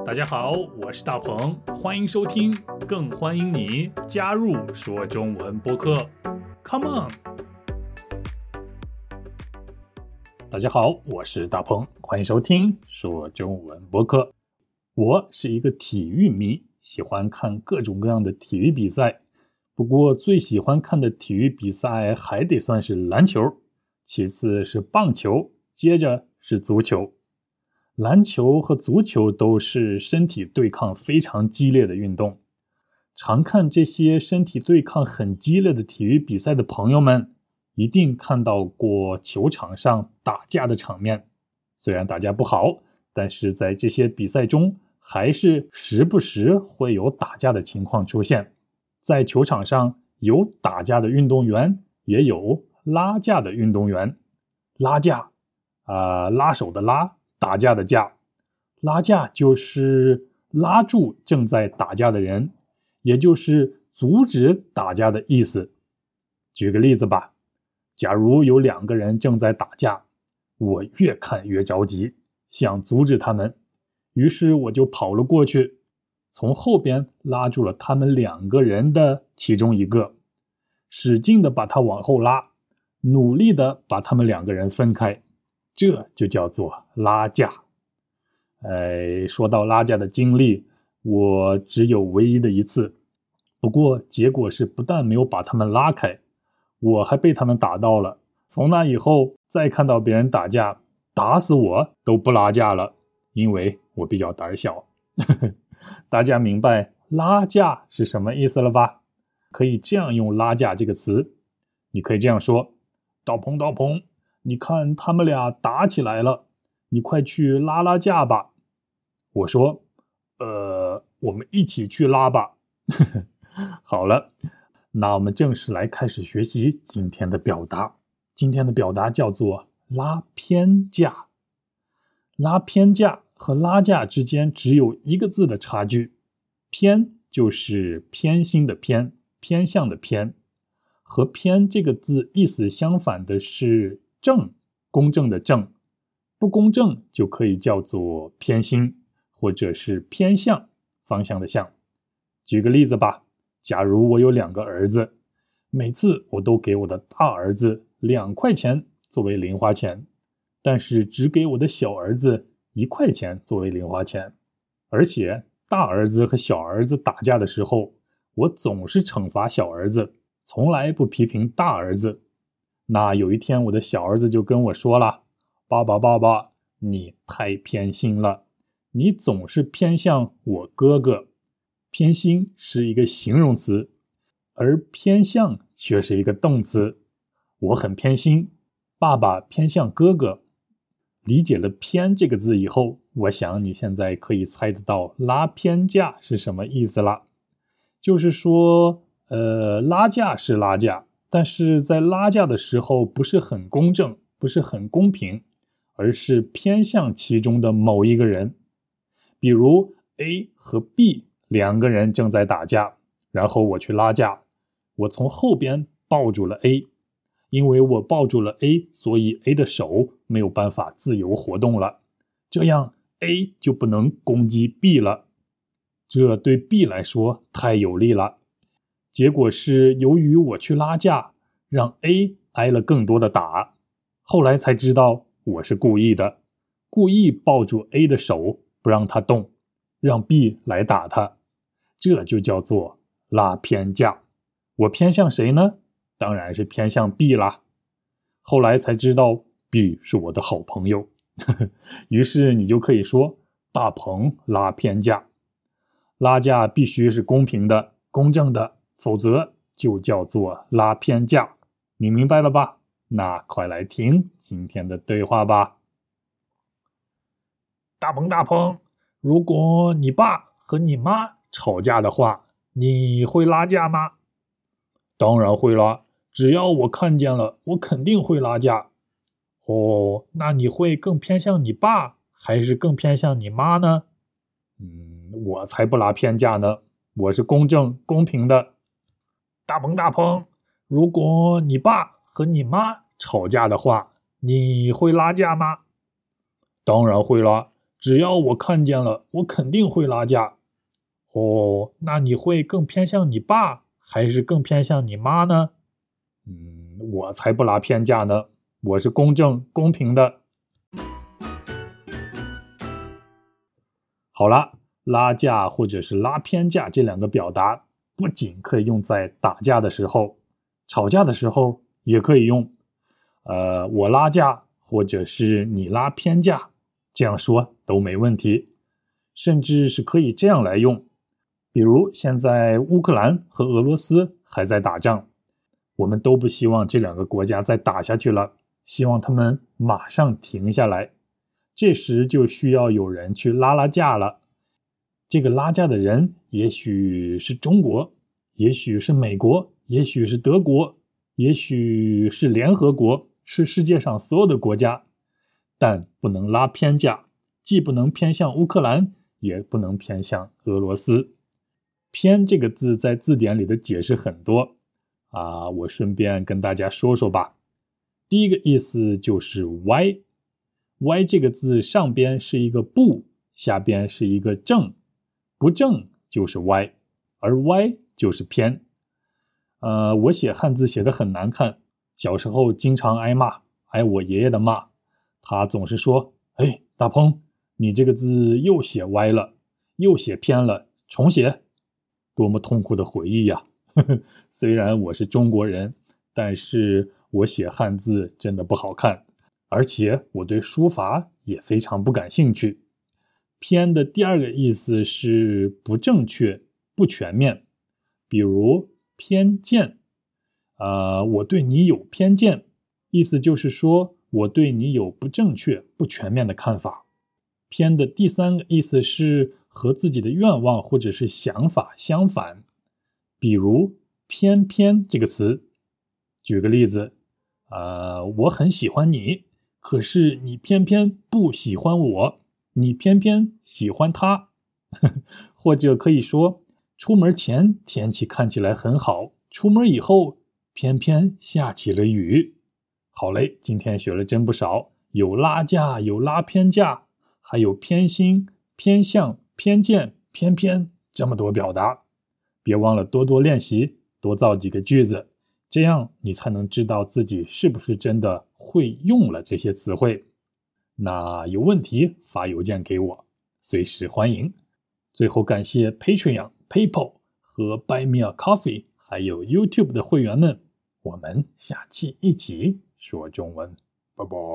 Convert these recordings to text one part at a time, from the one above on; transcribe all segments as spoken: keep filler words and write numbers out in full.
大家好，我是大鹏，欢迎收听，更欢迎你加入说中文播客 Come on。 大家好，我是大鹏，欢迎收听说中文播客。我是一个体育迷，喜欢看各种各样的体育比赛，不过最喜欢看的体育比赛还得算是篮球，其次是棒球，接着是足球。篮球和足球都是身体对抗非常激烈的运动，常看这些身体对抗很激烈的体育比赛的朋友们，一定看到过球场上打架的场面。虽然打架不好，但是在这些比赛中，还是时不时会有打架的情况出现。在球场上有打架的运动员，也有拉架的运动员。拉架，呃，拉手的拉，打架的架。拉架就是拉住正在打架的人，也就是阻止打架的意思。举个例子吧，假如有两个人正在打架，我越看越着急，想阻止他们，于是我就跑了过去，从后边拉住了他们两个人的其中一个，使劲地把他往后拉，努力地把他们两个人分开，这就叫做拉架。哎，说到拉架的经历，我只有唯一的一次，不过结果是不但没有把他们拉开，我还被他们打到了。从那以后，再看到别人打架，打死我都不拉架了，因为我比较胆小。大家明白拉架是什么意思了吧？可以这样用拉架这个词，你可以这样说：大鹏大鹏，你看他们俩打起来了，你快去拉拉架吧。我说，呃，我们一起去拉吧。好了，那我们正式来开始学习今天的表达。今天的表达叫做拉偏架。拉偏架和拉架之间只有一个字的差距，偏就是偏心的偏，偏向的偏。和偏这个字意思相反的是正，公正的正。不公正就可以叫做偏心，或者是偏向，方向的向。举个例子吧，假如我有两个儿子，每次我都给我的大儿子两块钱作为零花钱，但是只给我的小儿子一块钱作为零花钱。而且大儿子和小儿子打架的时候，我总是惩罚小儿子，从来不批评大儿子。那有一天我的小儿子就跟我说了，爸爸爸爸，你太偏心了，你总是偏向我哥哥。偏心是一个形容词，而偏向却是一个动词。我很偏心，爸爸偏向哥哥。理解了偏这个字以后，我想你现在可以猜得到拉偏架是什么意思了。就是说，呃，拉架是拉架，但是在拉架的时候不是很公正，不是很公平，而是偏向其中的某一个人。比如 A 和 B 两个人正在打架，然后我去拉架，我从后边抱住了 A， 因为我抱住了 A， 所以 A 的手没有办法自由活动了，这样 A 就不能攻击 B 了，这对 B 来说太有利了。结果是由于我去拉架，让 A 挨了更多的打，后来才知道我是故意的，故意抱住 A 的手不让他动，让 B 来打他，这就叫做拉偏架。我偏向谁呢？当然是偏向 B 啦。后来才知道 B 是我的好朋友，于是你就可以说大鹏拉偏架。拉架必须是公平的、公正的，否则就叫做拉偏架。你明白了吧？那快来听今天的对话吧。大鹏大鹏，如果你爸和你妈吵架的话，你会拉架吗？当然会啦，只要我看见了，我肯定会拉架。哦，那你会更偏向你爸，还是更偏向你妈呢？嗯，我才不拉偏架呢，我是公正公平的。大鹏大鹏，如果你爸和你妈吵架的话，你会拉架吗？当然会啦， 只要我看见了，我肯定会拉价。哦，那你会更偏向你爸，还是更偏向你妈呢？嗯，我才不拉偏价呢，我是公正公平的。好了，拉价或者是拉偏价这两个表达，不仅可以用在打架的时候，吵架的时候也可以用。呃，我拉价或者是你拉偏价，这样说都没问题，甚至是可以这样来用。比如现在乌克兰和俄罗斯还在打仗，我们都不希望这两个国家再打下去了，希望他们马上停下来。这时就需要有人去拉拉架了。这个拉架的人也许是中国，也许是美国，也许是德国，也许是联合国，是世界上所有的国家，但不能拉偏架，既不能偏向乌克兰，也不能偏向俄罗斯。偏这个字在字典里的解释很多啊，我顺便跟大家说说吧。第一个意思就是歪，歪这个字上边是一个不，下边是一个正，不正就是歪，而歪就是偏。呃，我写汉字写得很难看，小时候经常挨骂，挨我爷爷的骂，他总是说，哎，大鹏，你这个字又写歪了，又写偏了，重写。多么痛苦的回忆呀！虽然我是中国人，但是我写汉字真的不好看，而且我对书法也非常不感兴趣。偏的第二个意思是不正确、不全面，比如偏见。呃，我对你有偏见，意思就是说我对你有不正确、不全面的看法。偏的第三个意思是和自己的愿望或者是想法相反，比如偏偏这个词。举个例子，呃，我很喜欢你，可是你偏偏不喜欢我，你偏偏喜欢他。或者可以说，出门前天气看起来很好，出门以后偏偏下起了雨。好嘞，今天学了真不少，有拉架，有拉偏架，还有偏心、偏向、偏见、偏偏，这么多表达。别忘了多多练习，多造几个句子，这样你才能知道自己是不是真的会用了这些词汇。那有问题发邮件给我，随时欢迎。最后感谢 Patreon、PayPal 和 Buy Me a Coffee 还有 YouTube 的会员们，我们下期一起说中文，拜拜。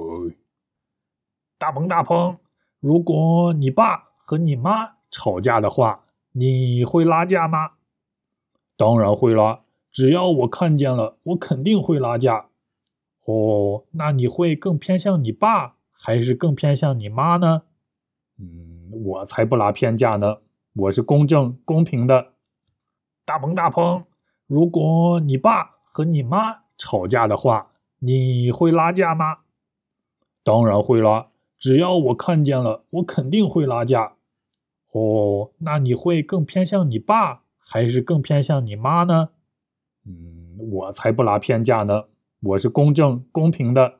大鹏大鹏，如果你爸和你妈吵架的话，你会拉架吗？当然会啦，只要我看见了，我肯定会拉架。哦，那你会更偏向你爸，还是更偏向你妈呢？嗯，我才不拉偏架呢，我是公正公平的。大鹏大鹏，如果你爸和你妈吵架的话，你会拉架吗？当然会啦，只要我看见了，我肯定会拉架。哦，那你会更偏向你爸，还是更偏向你妈呢？嗯，我才不拉偏架呢，我是公正公平的。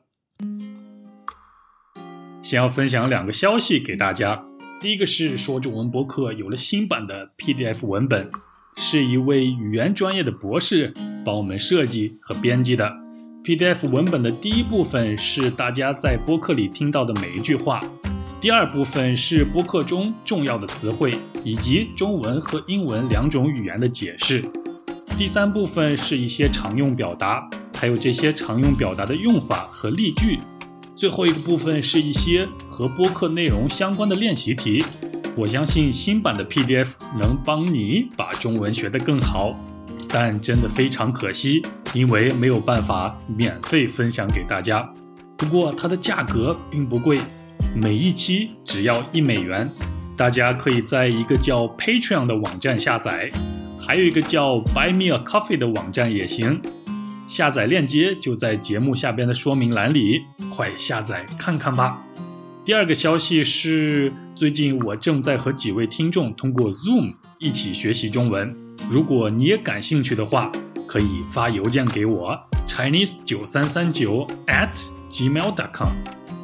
先要分享两个消息给大家。第一个是说中文播客有了新版的 P D F 文本，是一位语言专业的博士帮我们设计和编辑的。P D F 文本的第一部分是大家在播客里听到的每一句话，第二部分是播客中重要的词汇以及中文和英文两种语言的解释，第三部分是一些常用表达，还有这些常用表达的用法和例句。最后一个部分是一些和播客内容相关的练习题。我相信新版的 P D F 能帮你把中文学得更好，但真的非常可惜，因为没有办法免费分享给大家。不过它的价格并不贵，每一期只要一美元，大家可以在一个叫 Patreon 的网站下载，还有一个叫 Buy Me a Coffee 的网站也行。下载链接就在节目下边的说明栏里，快下载看看吧。第二个消息是，最近我正在和几位听众通过 Zoom 一起学习中文，如果你也感兴趣的话，可以发邮件给我 Chinese 九三三九 at gmail dot com。